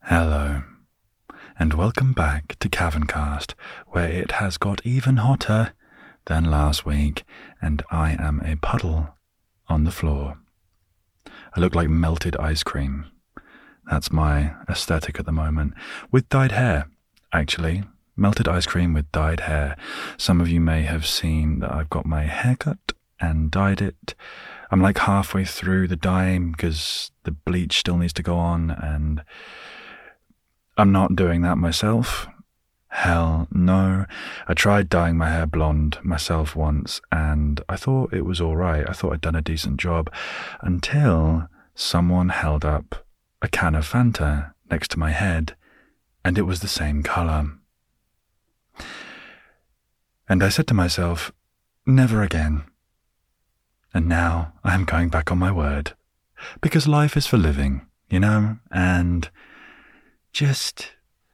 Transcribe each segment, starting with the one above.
Hello, and welcome back to Caverncast, where it has got even hotter than last week, and I am a puddle on the floor. I look like melted ice cream. That's my aesthetic at the moment. With dyed hair, actually. Melted ice cream with dyed hair. Some of you may have seen that I've got my hair cut and dyed it. I'm like halfway through the dyeing because the bleach still needs to go on, and I'm not doing that myself. Hell no. I tried dyeing my hair blonde myself once, and I thought it was alright. I thought I'd done a decent job until someone held up a can of Fanta next to my head, and it was the same colour. And I said to myself, never again. And now I am going back on my word. Because life is for living, you know, and just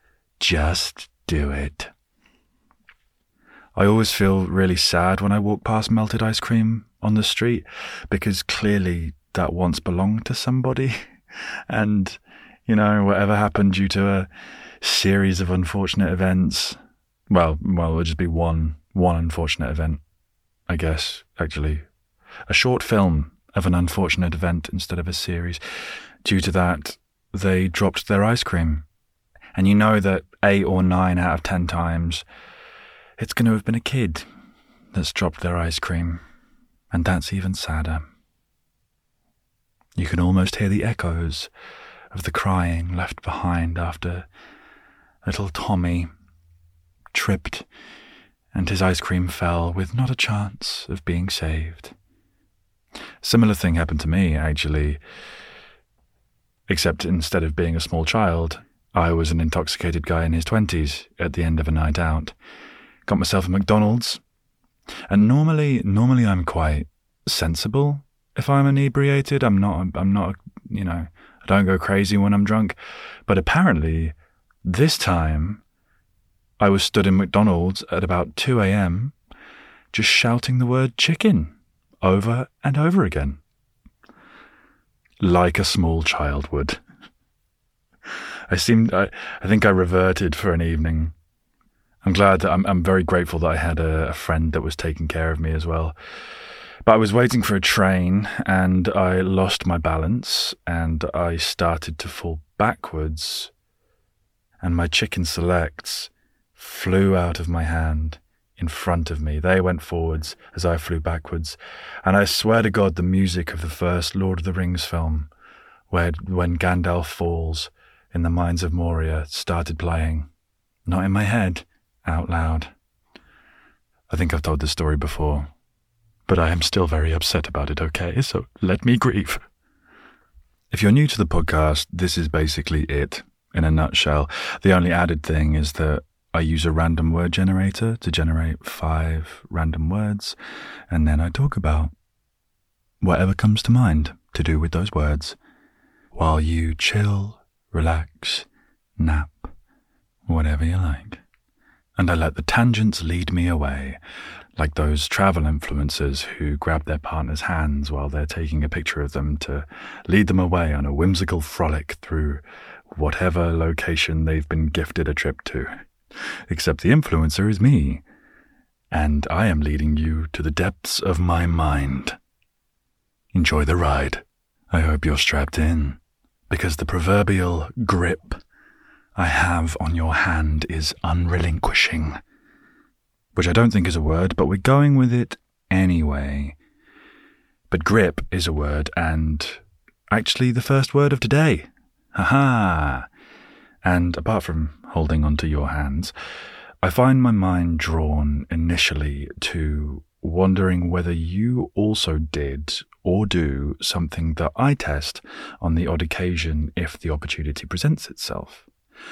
do it. I always feel really sad when I walk past melted ice cream on the street, because clearly that once belonged to somebody. And, you know, whatever happened due to a series of unfortunate events, well, it'll just be one unfortunate event, I guess, actually. A short film of an unfortunate event instead of a series. Due to that, they dropped their ice cream. And you know that 8 or 9 out of 10 times, it's going to have been a kid that's dropped their ice cream. And that's even sadder. You can almost hear the echoes of the crying left behind after little Tommy tripped and his ice cream fell with not a chance of being saved. Similar thing happened to me, actually, except instead of being a small child, I was an intoxicated guy in his 20s at the end of a night out. Got myself a McDonald's, and normally I'm quite sensible if I'm inebriated. I'm not, you know, I don't go crazy when I'm drunk. But apparently, this time, I was stood in McDonald's at about 2 a.m. just shouting the word chicken over and over again. Like a small child would. I think I reverted for an evening. I'm glad that I'm very grateful that I had a friend that was taking care of me as well. But I was waiting for a train and I lost my balance and I started to fall backwards, and my chicken selects flew out of my hand in front of me. They went forwards as I flew backwards. And I swear to God, the music of the first Lord of the Rings film, when Gandalf falls in the Mines of Moria, started playing. Not in my head, out loud. I think I've told this story before, but I am still very upset about it, okay? So let me grieve. If you're new to the podcast, this is basically it, in a nutshell. The only added thing is that I use a random word generator to generate 5 random words, and then I talk about whatever comes to mind to do with those words, while you chill, relax, nap, whatever you like. And I let the tangents lead me away, like those travel influencers who grab their partner's hands while they're taking a picture of them to lead them away on a whimsical frolic through whatever location they've been gifted a trip to. Except the influencer is me, and I am leading you to the depths of my mind. Enjoy the ride. I hope you're strapped in, because the proverbial grip I have on your hand is unrelinquishing. Which I don't think is a word, but we're going with it anyway. But grip is a word, and actually the first word of today. Ha-ha! And apart from holding onto your hands, I find my mind drawn initially to wondering whether you also did or do something that I test on the odd occasion if the opportunity presents itself.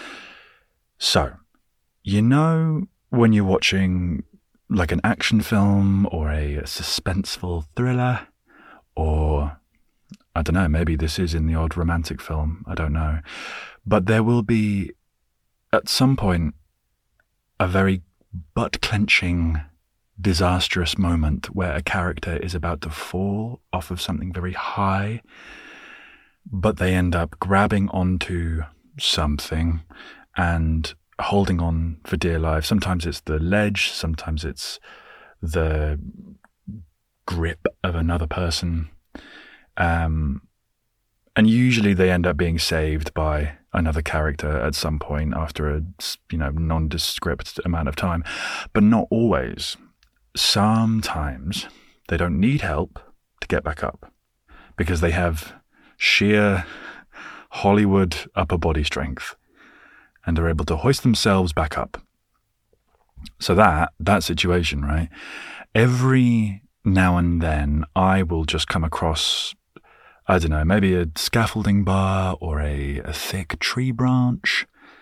So, you know when you're watching like an action film or a suspenseful thriller, or I don't know, maybe this is in the odd romantic film, I don't know, but there will be at some point a very butt-clenching, disastrous moment where a character is about to fall off of something very high, but they end up grabbing onto something and holding on for dear life. Sometimes it's the ledge, sometimes it's the grip of another person. And usually they end up being saved by another character at some point after a, nondescript amount of time, but not always. Sometimes they don't need help to get back up because they have sheer Hollywood upper body strength and they're able to hoist themselves back up. So that situation, right? Every now and then I will just come across, I don't know, maybe a scaffolding bar or a thick tree branch,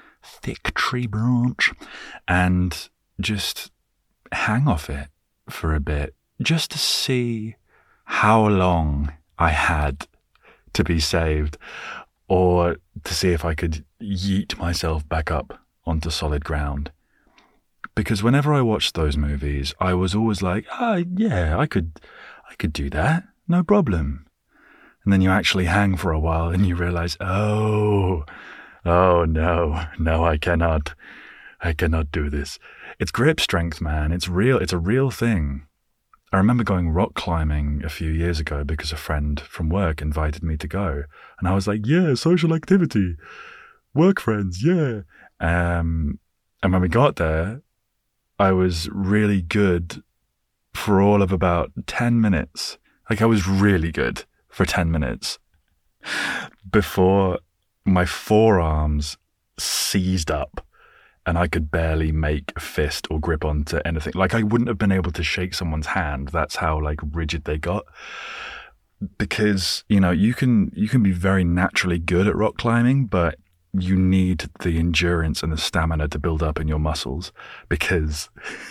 and just hang off it for a bit, just to see how long I had to be saved, or to see if I could yeet myself back up onto solid ground. Because whenever I watched those movies, I was always like, yeah, I could do that, no problem. And then you actually hang for a while and you realize, oh no, I cannot do this. It's grip strength, man. It's real. It's a real thing. I remember going rock climbing a few years ago because a friend from work invited me to go. And I was like, yeah, social activity, work friends, yeah. And when we got there, I was really good for all of about 10 minutes. Like, I was really good for 10 minutes before my forearms seized up and I could barely make a fist or grip onto anything. Like, I wouldn't have been able to shake someone's hand. That's how, like, rigid they got. Because, you can be very naturally good at rock climbing, but you need the endurance and the stamina to build up in your muscles, because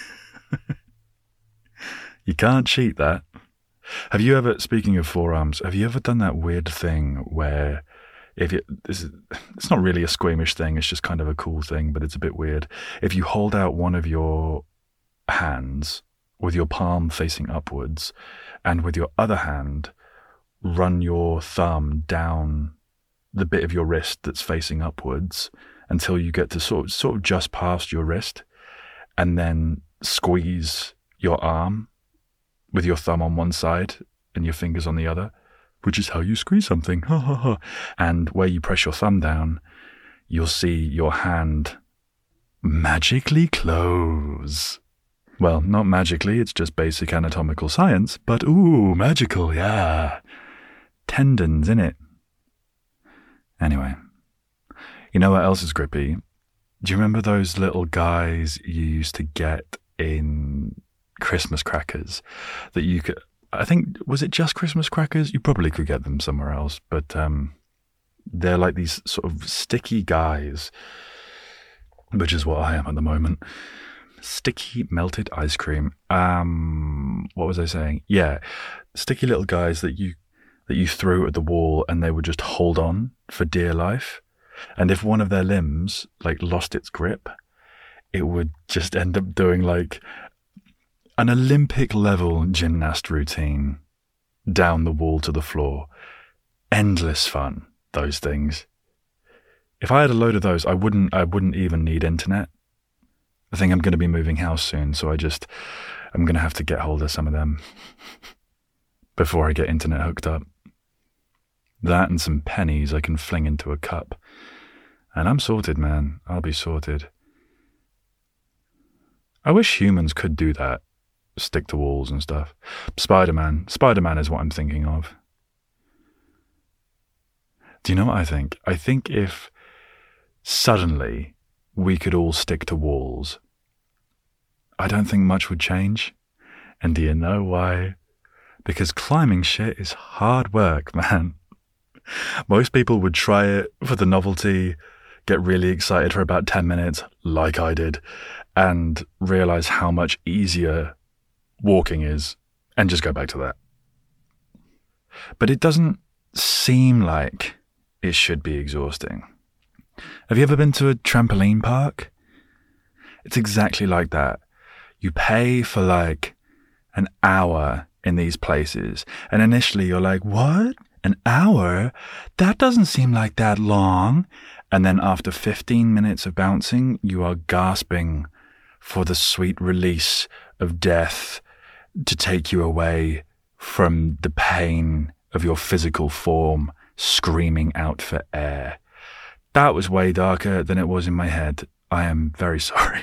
you can't cheat that. Have you ever, speaking of forearms, have you ever done that weird thing where it's not really a squeamish thing, it's just kind of a cool thing, but it's a bit weird. If you hold out one of your hands with your palm facing upwards, and with your other hand, run your thumb down the bit of your wrist that's facing upwards until you get to sort of just past your wrist, and then squeeze your arm with your thumb on one side and your fingers on the other, which is how you squeeze something. Ha ha ha. And where you press your thumb down, you'll see your hand magically close. Well, not magically, it's just basic anatomical science, but ooh, magical, yeah. Tendons, innit? Anyway, you know what else is grippy? Do you remember those little guys you used to get in Christmas crackers that you could, I think, was it just Christmas crackers? You probably could get them somewhere else, but they're like these sort of sticky guys, which is what I am at the moment. Sticky melted ice cream. What was I saying? Yeah, sticky little guys that you threw at the wall and they would just hold on for dear life. And if one of their limbs like lost its grip, it would just end up doing like an Olympic level gymnast routine down the wall to the floor. Endless fun, those things. If I had a load of those, I wouldn't even need internet. I think I'm going to be moving house soon, so I'm going to have to get hold of some of them before I get internet hooked up. That and some pennies I can fling into a cup. And I'm sorted, man. I'll be sorted. I wish humans could do that. Stick to walls and stuff. Spider-Man is what I'm thinking of. Do you know what I think? I think if suddenly we could all stick to walls, I don't think much would change. And do you know why? Because climbing shit is hard work, man. Most people would try it for the novelty, get really excited for about 10 minutes, like I did, and realize how much easier walking is, and just go back to that. But it doesn't seem like it should be exhausting. Have you ever been to a trampoline park? It's exactly like that. You pay for like an hour in these places, and initially you're like, what? An hour? That doesn't seem like that long. And then after 15 minutes of bouncing, you are gasping for the sweet release of death to take you away from the pain of your physical form screaming out for air. That was way darker than it was in my head. I am very sorry.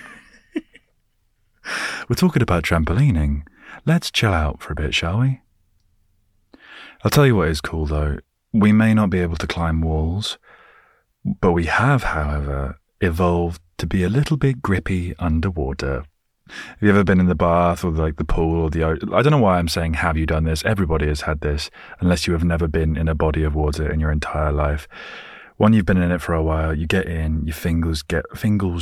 We're talking about trampolining. Let's chill out for a bit, shall we? I'll tell you what is cool though. We may not be able to climb walls, but we have, however, evolved to be a little bit grippy underwater. Have you ever been in the bath or like the pool or the... I don't know why I'm saying have you done this. Everybody has had this, unless you have never been in a body of water in your entire life. When you've been in it for a while, you get in, your fingers get all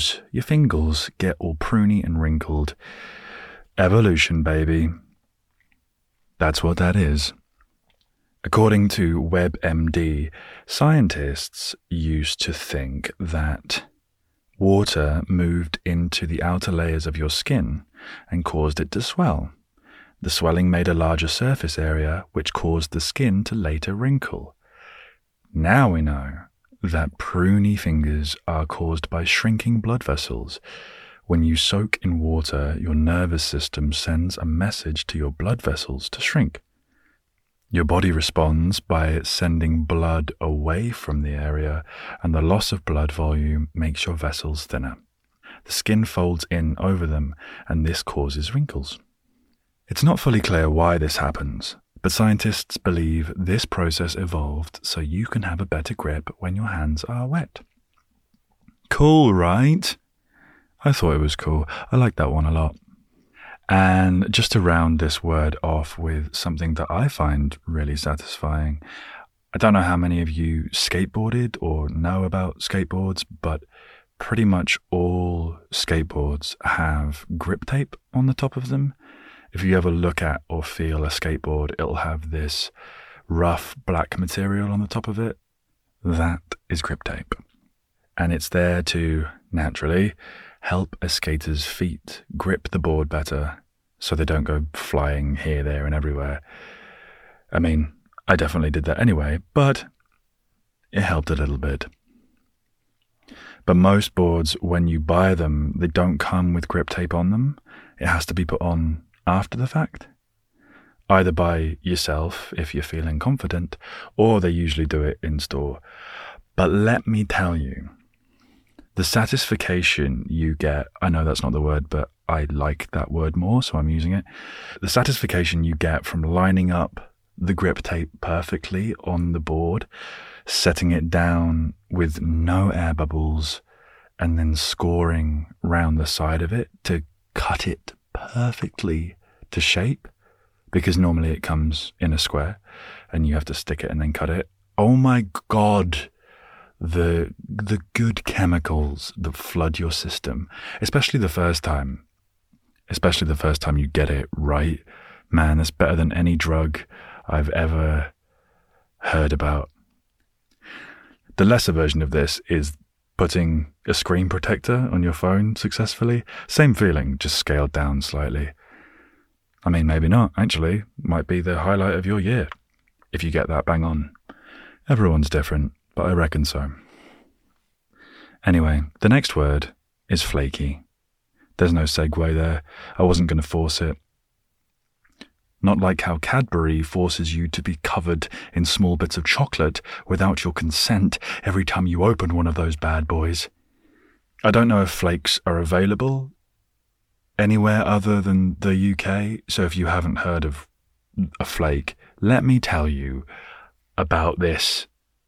pruny and wrinkled. Evolution, baby. That's what that is. According to WebMD, scientists used to think that water moved into the outer layers of your skin and caused it to swell. The swelling made a larger surface area, which caused the skin to later wrinkle. Now we know that pruny fingers are caused by shrinking blood vessels. When you soak in water, your nervous system sends a message to your blood vessels to shrink. Your body responds by sending blood away from the area, and the loss of blood volume makes your vessels thinner. The skin folds in over them, and this causes wrinkles. It's not fully clear why this happens, but scientists believe this process evolved so you can have a better grip when your hands are wet. Cool, right? I thought it was cool. I like that one a lot. And just to round this word off with something that I find really satisfying, I don't know how many of you skateboarded or know about skateboards, but pretty much all skateboards have grip tape on the top of them. If you ever look at or feel a skateboard, it'll have this rough black material on the top of it. That is grip tape. And it's there to, naturally, help a skater's feet grip the board better so they don't go flying here, there, and everywhere. I mean, I definitely did that anyway, but it helped a little bit. But most boards, when you buy them, they don't come with grip tape on them. It has to be put on after the fact, either by yourself if you're feeling confident, or they usually do it in store. But let me tell you, the satisfaction you get, I know that's not the word, but I like that word more, so I'm using it. The satisfaction you get from lining up the grip tape perfectly on the board, setting it down with no air bubbles, and then scoring round the side of it to cut it perfectly to shape, because normally it comes in a square and you have to stick it and then cut it. Oh my God. The good chemicals that flood your system, especially the first time you get it right, man, that's better than any drug I've ever heard about. The lesser version of this is putting a screen protector on your phone successfully. Same feeling, just scaled down slightly. I mean, maybe not, actually. Might be the highlight of your year, if you get that bang on. Everyone's different, but I reckon so. Anyway, the next word is flaky. There's no segue there. I wasn't going to force it. Not like how Cadbury forces you to be covered in small bits of chocolate without your consent every time you open one of those bad boys. I don't know if flakes are available anywhere other than the UK, so if you haven't heard of a flake, let me tell you about this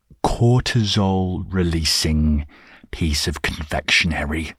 cortisol-releasing piece of confectionery.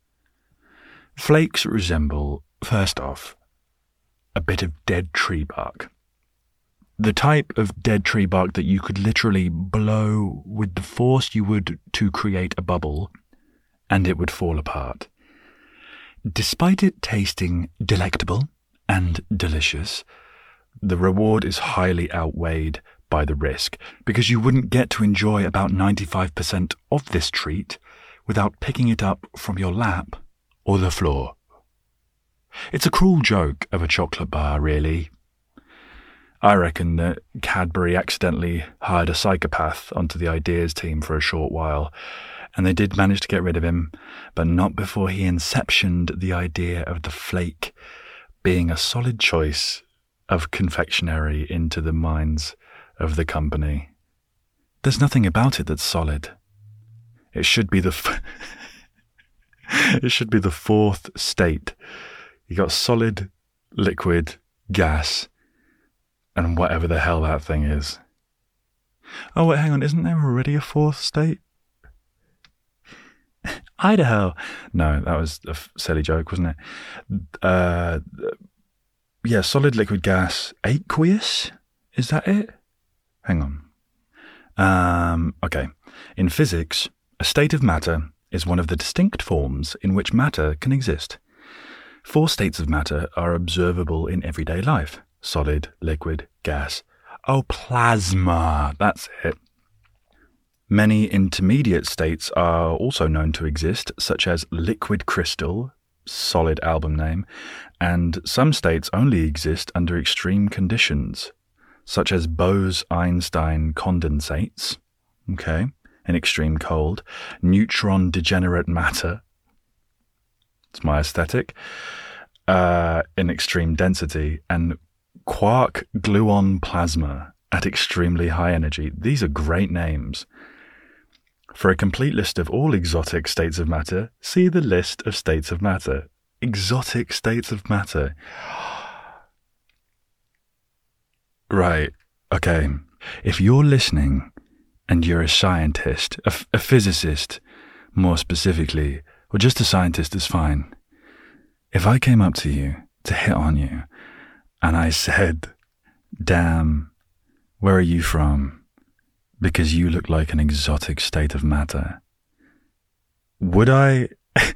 Flakes resemble, first off, a bit of dead tree bark. The type of dead tree bark that you could literally blow with the force you would to create a bubble, and it would fall apart. Despite it tasting delectable and delicious, the reward is highly outweighed by the risk, because you wouldn't get to enjoy about 95% of this treat without picking it up from your lap or the floor. It's a cruel joke of a chocolate bar, really. I reckon that Cadbury accidentally hired a psychopath onto the ideas team for a short while, and they did manage to get rid of him, but not before he inceptioned the idea of the flake being a solid choice of confectionery into the minds of the company. There's nothing about it that's solid. It should be the it should be the fourth state. You got solid, liquid, gas, and whatever the hell that thing is. Oh wait, hang on, isn't there already a fourth state? Idaho. No, that was a silly joke, wasn't it? Yeah, solid, liquid, gas, aqueous? Is that it? Hang on. Okay. In physics, a state of matter is one of the distinct forms in which matter can exist. 4 states of matter are observable in everyday life. Solid, liquid, gas. Oh, plasma. That's it. Many intermediate states are also known to exist, such as liquid crystal, solid album name, and some states only exist under extreme conditions, such as Bose-Einstein condensates, okay, in extreme cold, neutron degenerate matter, it's my aesthetic, in extreme density, and quark gluon plasma at extremely high energy. These are great names. For a complete list of all exotic states of matter, see the list of states of matter. Exotic states of matter. Right, okay. If you're listening and you're a scientist, a physicist, more specifically, or just a scientist is fine. If I came up to you to hit on you and I said, damn, where are you from? Because you look like an exotic state of matter. Would I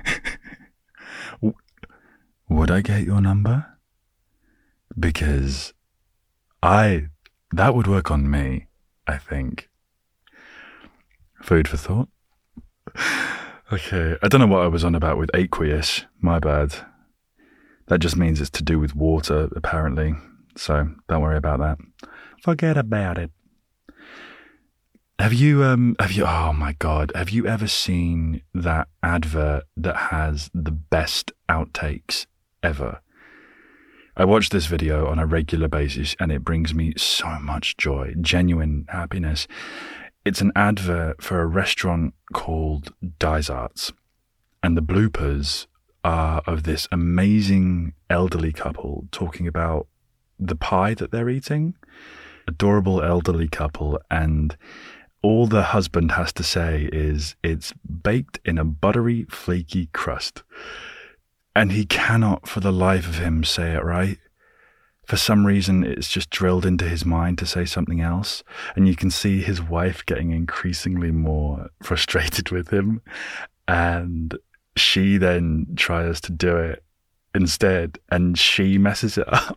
get your number? Because that would work on me, I think. Food for thought. Okay, I don't know what I was on about with aqueous, my bad. That just means it's to do with water, apparently. So don't worry about that. Forget about it. Have you, oh my God, have you ever seen that advert that has the best outtakes ever? I watch this video on a regular basis and it brings me so much joy, genuine happiness. It's an advert for a restaurant called Dysarts, and the bloopers are of this amazing elderly couple talking about the pie that they're eating. Adorable elderly couple, and all the husband has to say is it's baked in a buttery, flaky crust. And he cannot for the life of him say it right. For some reason, it's just drilled into his mind to say something else. And you can see his wife getting increasingly more frustrated with him. And she then tries to do it instead, and she messes it up.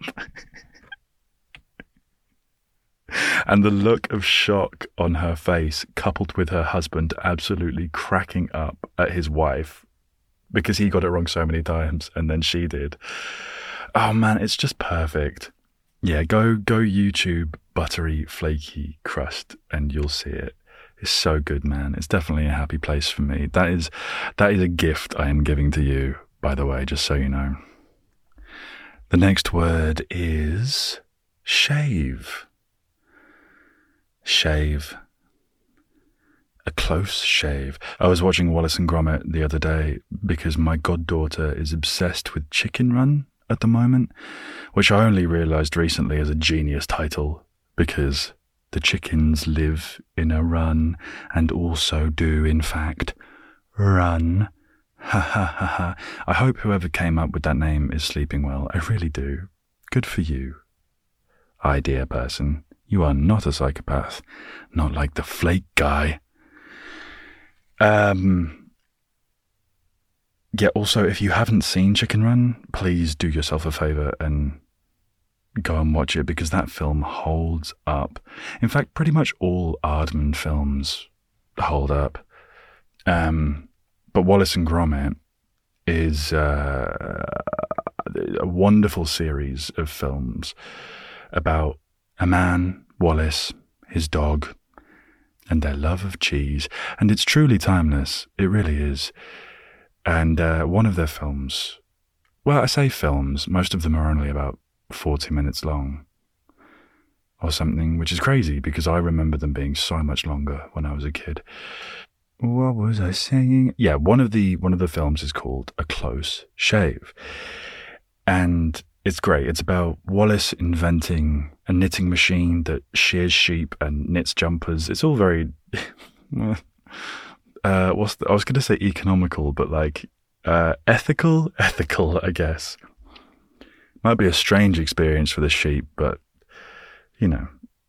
And the look of shock on her face, coupled with her husband absolutely cracking up at his wife because he got it wrong so many times and then she did. Oh man, it's just perfect. Yeah, go YouTube buttery, flaky crust and you'll see it. It's so good, man. It's definitely a happy place for me. That is a gift I am giving to you, by the way, just so you know. The next word is shave. Shave. A close shave. I was watching Wallace and Gromit the other day because my goddaughter is obsessed with Chicken Run at the moment, which I only realised recently as a genius title because the chickens live in a run and also do, in fact, run. Ha ha ha ha. I hope whoever came up with that name is sleeping well. I really do. Good for you. Idea person. You are not a psychopath. Not like the flake guy. Yeah, also, if you haven't seen Chicken Run, please do yourself a favour and go and watch it because that film holds up. In fact, pretty much all Aardman films hold up. But Wallace and Gromit is a wonderful series of films about A man, Wallace, his dog, and their love of cheese. And it's truly timeless. It really is. And one of their films, well, I say films, most of them are only about 40 minutes long or something, which is crazy because I remember them being so much longer when I was a kid. What was I saying? Yeah, one of the films is called A Close Shave. And it's great. It's about Wallace inventing a knitting machine that shears sheep and knits jumpers. It's all very I was going to say economical, but like ethical, I guess. Might be a strange experience for the sheep, but you know.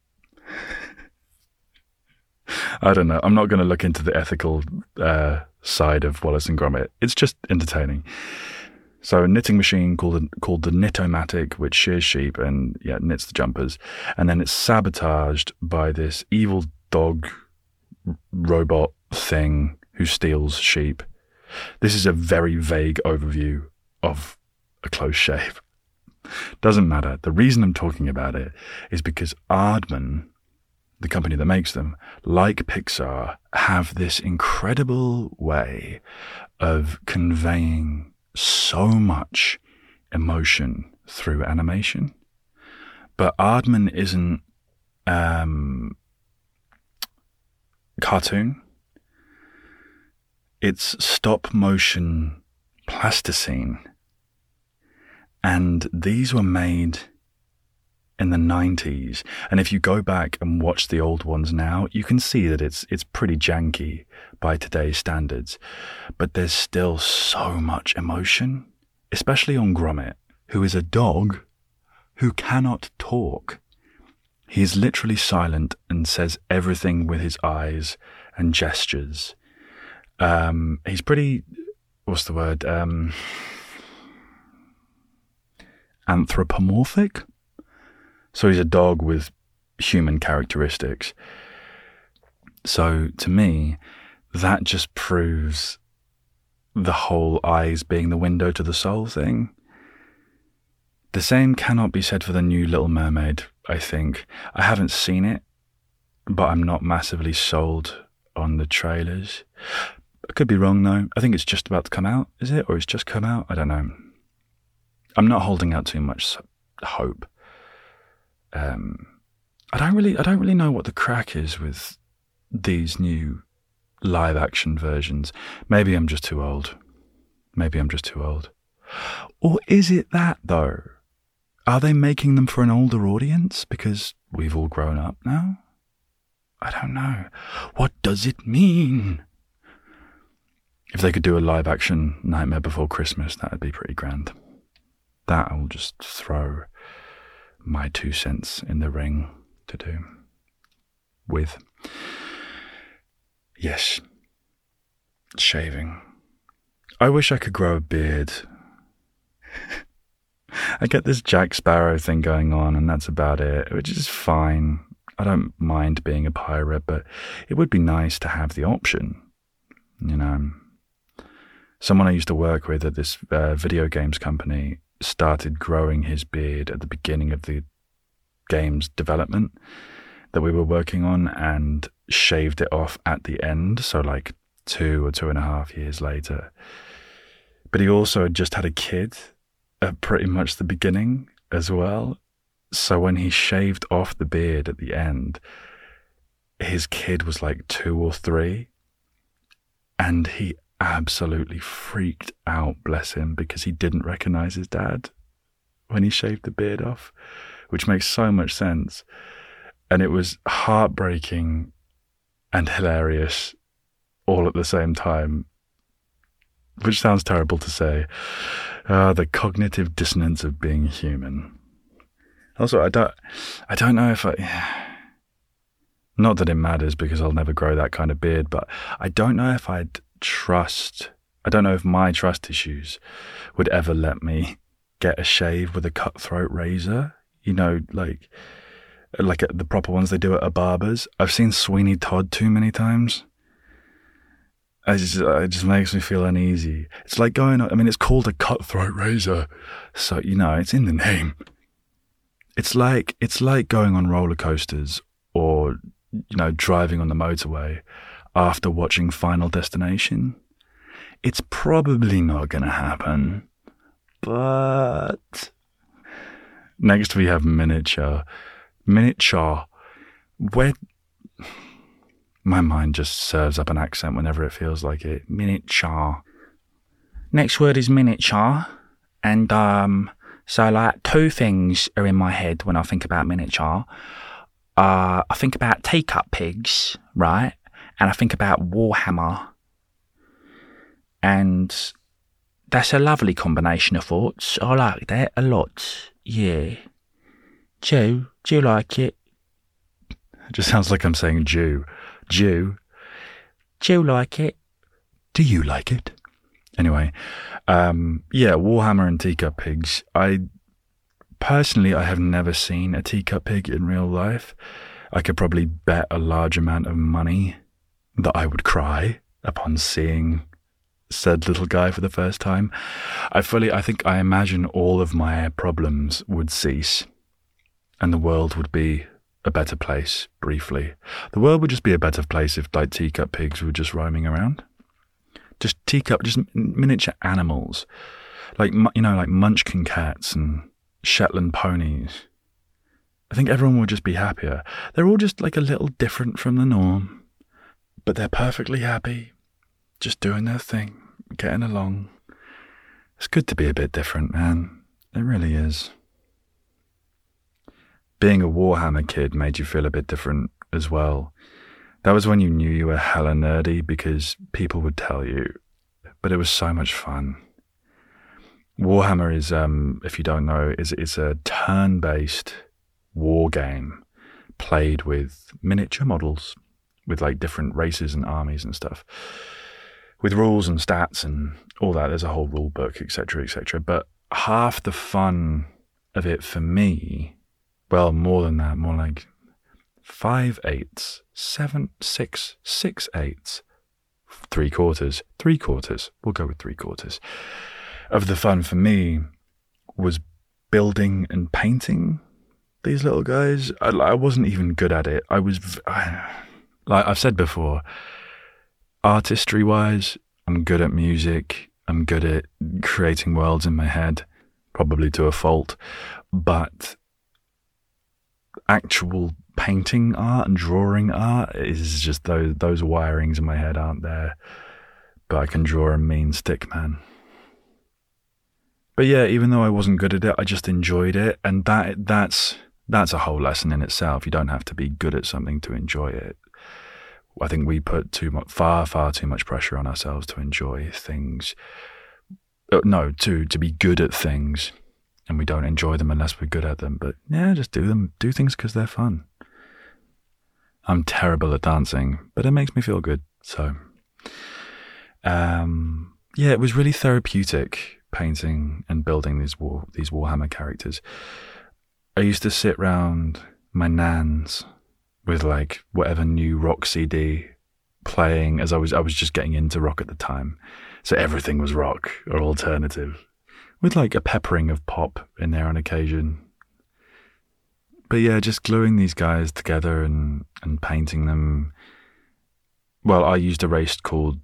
I don't know. I'm not going to look into the ethical side of Wallace and Gromit. It's just entertaining. So a knitting machine called the Knitomatic, which shears sheep and knits the jumpers. And then it's sabotaged by this evil dog robot thing who steals sheep. This is a very vague overview of A Close Shave. Doesn't matter. The reason I'm talking about it is because Aardman, the company that makes them, like Pixar, have this incredible way of conveying so much emotion through animation. But Aardman isn't cartoon. It's stop motion plasticine. And these were made in the 90s. And if you go back and watch the old ones now, you can see that it's pretty janky by today's standards. But there's still so much emotion, especially on Gromit, who is a dog who cannot talk. He is literally silent and says everything with his eyes and gestures. He's pretty, what's the word? Anthropomorphic. So he's a dog with human characteristics. So to me, that just proves the whole eyes being the window to the soul thing. The same cannot be said for the new Little Mermaid, I think. I haven't seen it, but I'm not massively sold on the trailers. I could be wrong though. I think it's just about to come out, is it? Or it's just come out? I don't know. I'm not holding out too much hope. I don't really know what the crack is with these new live action versions. Maybe I'm just too old. Or is it that though? Are they making them for an older audience because we've all grown up now? I don't know. What does it mean? If they could do a live action Nightmare Before Christmas, that would be pretty grand. That I will just throw my 2 cents in the ring to do with. Yes. Shaving. I wish I could grow a beard. I get this Jack Sparrow thing going on and that's about it, which is fine. I don't mind being a pirate, but it would be nice to have the option, you know. Someone I used to work with at this video games company started growing his beard at the beginning of the game's development that we were working on and shaved it off at the end, so like 2 or 2.5 years later. But he also had just had a kid at pretty much the beginning as well. So when he shaved off the beard at the end, his kid was like 2 or 3, and he absolutely freaked out, bless him, because he didn't recognize his dad when he shaved the beard off, which makes so much sense. And it was heartbreaking and hilarious all at the same time, which sounds terrible to say. The cognitive dissonance of being human. Also, I don't know if not that it matters because I'll never grow that kind of beard, but I don't know if I don't know if my trust issues would ever let me get a shave with a cutthroat razor, you know, like the proper ones they do at a barber's. I've seen Sweeney Todd too many times. It just makes me feel uneasy. It's like it's called a cutthroat razor, so, you know, it's in the name. It's like going on roller coasters or, driving on the motorway after watching Final Destination. It's probably not going to happen, but next we have miniature. Miniature. Where my mind just serves up an accent whenever it feels like it. Miniature. Next word is miniature, and so like two things are in my head when I think about miniature. I think about teacup pigs, right? And I think about Warhammer. And that's a lovely combination of thoughts. I like that a lot. Yeah. Joe, do you like it? It just sounds like I'm saying Jew. Jew. Do you like it? Do you like it? Anyway, Warhammer and teacup pigs. I have never seen a teacup pig in real life. I could probably bet a large amount of money that I would cry upon seeing said little guy for the first time. I imagine all of my problems would cease and the world would be a better place, briefly. The world would just be a better place if like teacup pigs were just roaming around. Just miniature animals. Like munchkin cats and Shetland ponies. I think everyone would just be happier. They're all just like a little different from the norm, but they're perfectly happy, just doing their thing, getting along. It's good to be a bit different, man. It really is. Being a Warhammer kid made you feel a bit different as well. That was when you knew you were hella nerdy because people would tell you, but it was so much fun. Warhammer is, if you don't know, is a turn-based war game played with miniature models, with like different races and armies and stuff, with rules and stats and all that. There's a whole rule book, etc., etc. But half the fun of it for me, well, more than that, more like 5 eighths, 7, 6, 6 eighths, 3/4, 3/4. We'll go with 3/4 of the fun for me was building and painting these little guys. I wasn't even good at it. Like I've said before, artistry-wise, I'm good at music. I'm good at creating worlds in my head, probably to a fault. But actual painting art and drawing art is just those wirings in my head aren't there. But I can draw a mean stick man. But yeah, even though I wasn't good at it, I just enjoyed it. And that's a whole lesson in itself. You don't have to be good at something to enjoy it. I think we put far too much pressure on ourselves to enjoy things. To be good at things, and we don't enjoy them unless we're good at them. But yeah, just do them. Do things because they're fun. I'm terrible at dancing, but it makes me feel good. So, it was really therapeutic painting and building these Warhammer characters. I used to sit round my nan's with like whatever new rock CD playing, as I was just getting into rock at the time. So everything was rock or alternative, with like a peppering of pop in there on occasion. But yeah, just gluing these guys together and painting them. Well, I used a race called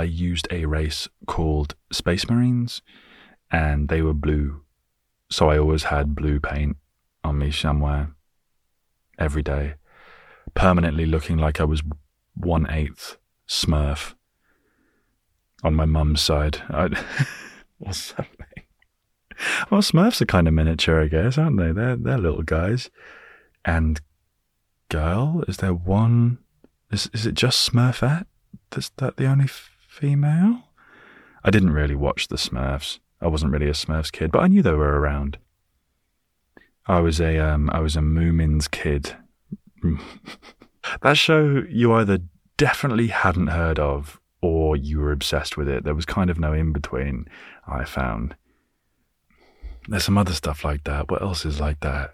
Space Marines, and they were blue. So I always had blue paint on me somewhere every day, permanently looking like I was 1/8 Smurf on my mum's side. What's that mean? Well, Smurfs are kind of miniature, I guess, aren't they? They're little guys. And girl, is there one? Is it just Smurfette? Is that the only female? I didn't really watch the Smurfs. I wasn't really a Smurfs kid, but I knew they were around. I was a Moomins kid. That show you either definitely hadn't heard of or you were obsessed with it. There was kind of no in between, I found. There's some other stuff like that. What else is like that?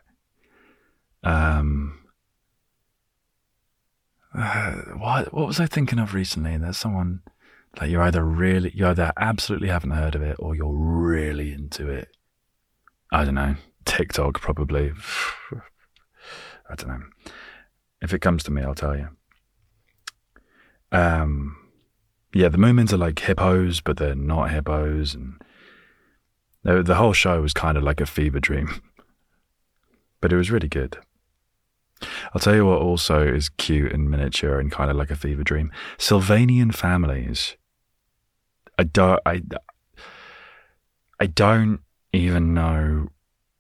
What was I thinking of recently? There's someone like you either absolutely haven't heard of it or you're really into it. I don't know. TikTok, probably. I don't know. If it comes to me, I'll tell you. Yeah, the Moomins are like hippos, but they're not hippos, and the whole show was kind of like a fever dream. But it was really good. I'll tell you what also is cute and miniature and kind of like a fever dream. Sylvanian families. I don't even know.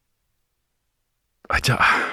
I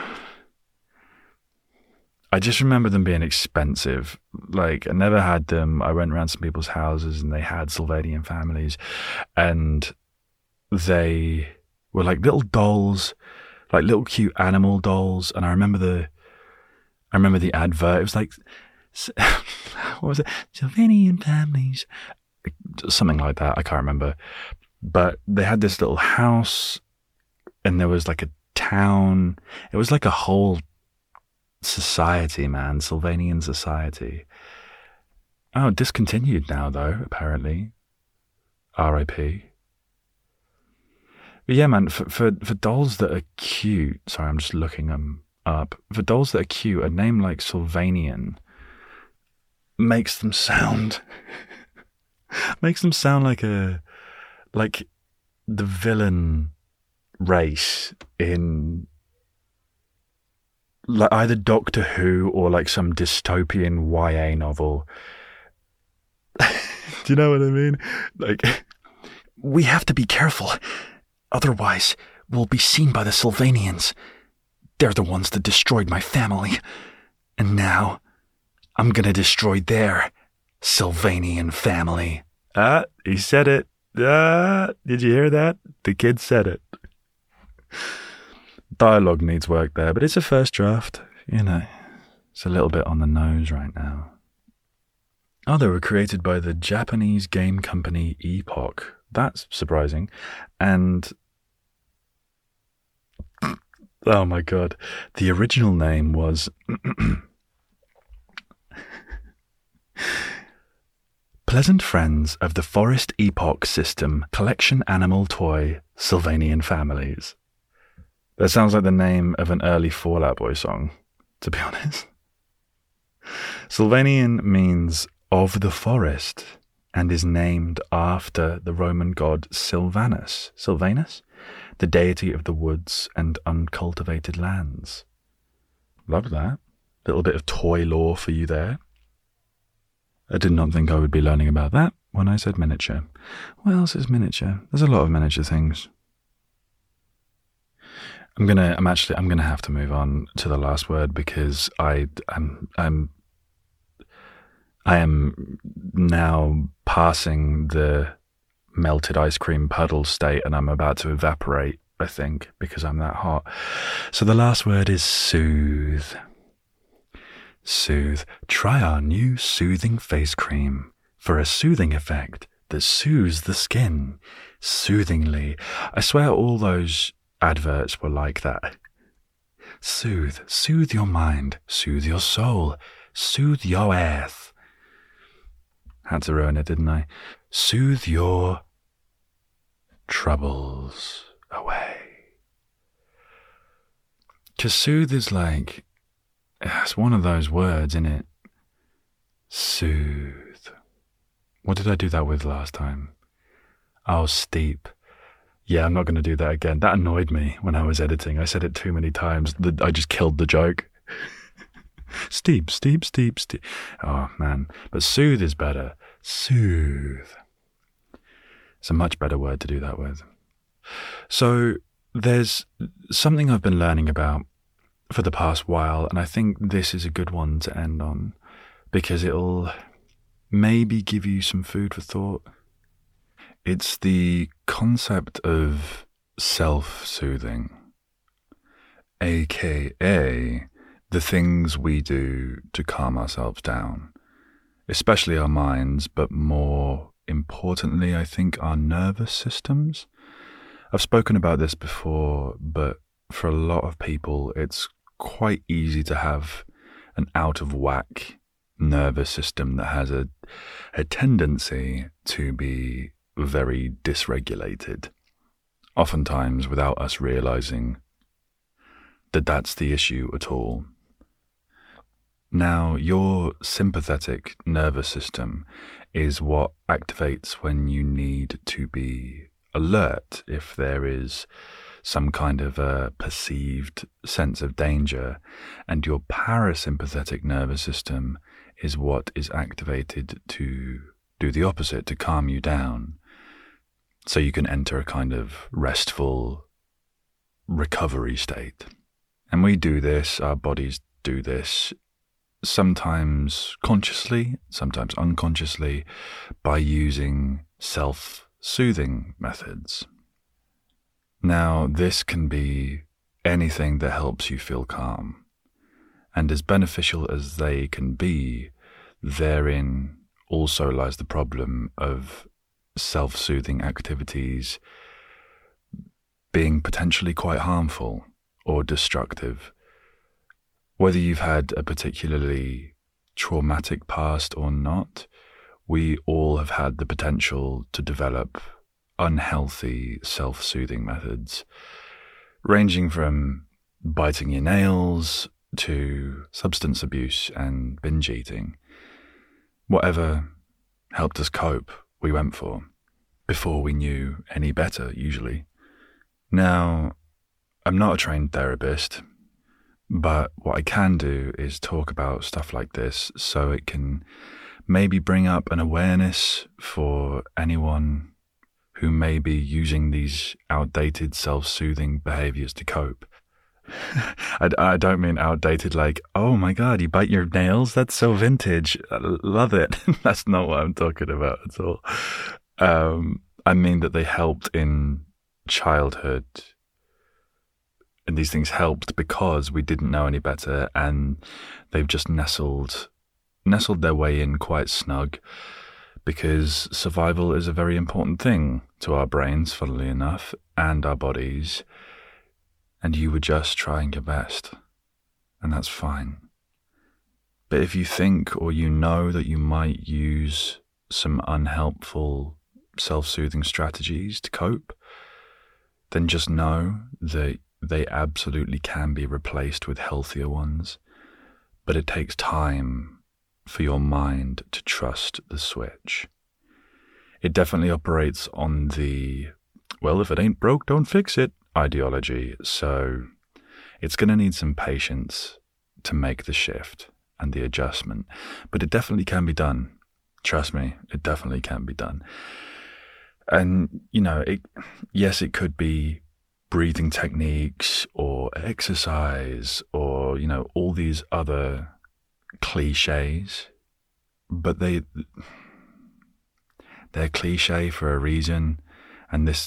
just remember them being expensive. Like, I never had them. I went around some people's houses and they had Sylvanian families, and they were like little dolls, like little cute animal dolls. And I remember the advert. It was like, what was it? Sylvanian families, something like that. I can't remember. But they had this little house, and there was like a town. It was like a whole society, man. Sylvanian society. Oh, discontinued now though, apparently. R.I.P. But yeah, man, for dolls that are cute, sorry, I'm just looking them up. For dolls that are cute, a name like Sylvanian makes them sound like the villain race in like either Doctor Who or like some dystopian YA novel. Do you know what I mean? Like, we have to be careful, otherwise we'll be seen by the Sylvanians. They're the ones that destroyed my family, and now I'm gonna destroy their Sylvanian family. He said it. Did you hear that? The kid said it. Dialogue needs work there, but it's a first draft, you know. It's a little bit on the nose right now. Oh, they were created by the Japanese game company Epoch. That's surprising. And oh my god, the original name was Pleasant Friends of the Forest Epoch System Collection Animal Toy Sylvanian Families. That sounds like the name of an early Fall Out Boy song, to be honest. Sylvanian means of the forest and is named after the Roman god Sylvanus, the deity of the woods and uncultivated lands. Love that. Little bit of toy lore for you there. I did not think I would be learning about that when I said miniature. What else is miniature? There's a lot of miniature things. I'm gonna have to move on to the last word because I am now passing the melted ice cream puddle state, and I'm about to evaporate, I think, because I'm that hot. So the last word is soothe. Soothe. Try our new soothing face cream for a soothing effect that soothes the skin soothingly. I swear all those adverts were like that. Soothe. Soothe your mind. Soothe your soul. Soothe your earth. Had to ruin it, didn't I? Soothe your troubles away. To soothe is like, it's one of those words, isn't it? Soothe. What did I do that with last time? Oh, steep. Yeah, I'm not going to do that again. That annoyed me when I was editing. I said it too many times. I just killed the joke. Steep. Oh, man. But soothe is better. Soothe. It's a much better word to do that with. So there's something I've been learning about for the past while, and I think this is a good one to end on because it'll maybe give you some food for thought. It's the concept of self-soothing, aka the things we do to calm ourselves down, especially our minds, but more importantly, I think, our nervous systems. I've spoken about this before, but for a lot of people, it's quite easy to have an out-of-whack nervous system that has a tendency to be very dysregulated, oftentimes without us realizing that that's the issue at all. Now, your sympathetic nervous system is what activates when you need to be alert if there is some kind of a perceived sense of danger, and your parasympathetic nervous system is what is activated to do the opposite, to calm you down, so you can enter a kind of restful recovery state. And we do this, our bodies do this, sometimes consciously, sometimes unconsciously, by using self-soothing methods. Now, this can be anything that helps you feel calm, and as beneficial as they can be, therein also lies the problem of self-soothing activities being potentially quite harmful or destructive. Whether you've had a particularly traumatic past or not, we all have had the potential to develop unhealthy self-soothing methods, ranging from biting your nails to substance abuse and binge eating. Whatever helped us cope, we went for, before we knew any better, usually. Now, I'm not a trained therapist, but what I can do is talk about stuff like this so it can maybe bring up an awareness for anyone who may be using these outdated self-soothing behaviors to cope. I don't mean outdated like, oh my God, you bite your nails? That's so vintage. I love it. That's not what I'm talking about at all. I mean that they helped in childhood. And these things helped because we didn't know any better, and they've just nestled their way in quite snug, because survival is a very important thing to our brains, funnily enough, and our bodies, and you were just trying your best, and that's fine. But if you think or you know that you might use some unhelpful self-soothing strategies to cope, then just know that they absolutely can be replaced with healthier ones, but it takes time for your mind to trust the switch. It definitely operates on the, well, if it ain't broke, don't fix it ideology, so it's going to need some patience to make the shift and the adjustment, but it definitely can be done. Trust me, it definitely can be done. And, yes, it could be breathing techniques or exercise or, all these other cliches, but they're cliche for a reason. And this,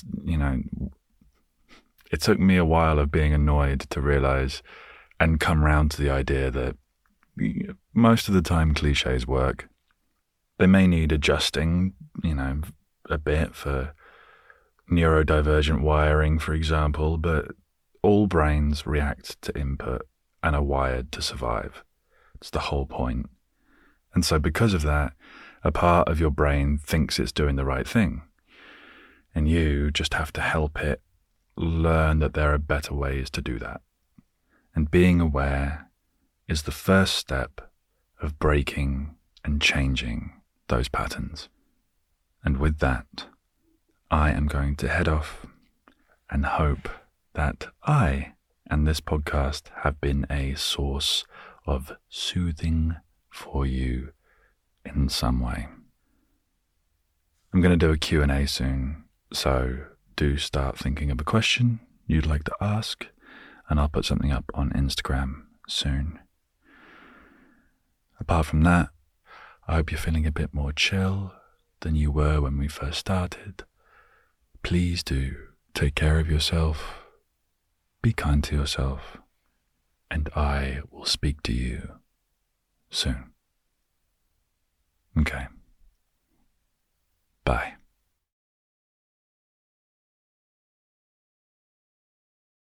it took me a while of being annoyed to realize and come round to the idea that most of the time cliches work. They may need adjusting, a bit for neurodivergent wiring, for example, but all brains react to input and are wired to survive. It's the whole point. And so because of that, a part of your brain thinks it's doing the right thing. And you just have to help it learn that there are better ways to do that. And being aware is the first step of breaking and changing those patterns. And with that, I am going to head off and hope that I and this podcast have been a source of soothing for you in some way. I'm going to do a Q&A soon, so do start thinking of a question you'd like to ask, and I'll put something up on Instagram soon. Apart from that, I hope you're feeling a bit more chill than you were when we first started. Please do take care of yourself, be kind to yourself, and I will speak to you soon.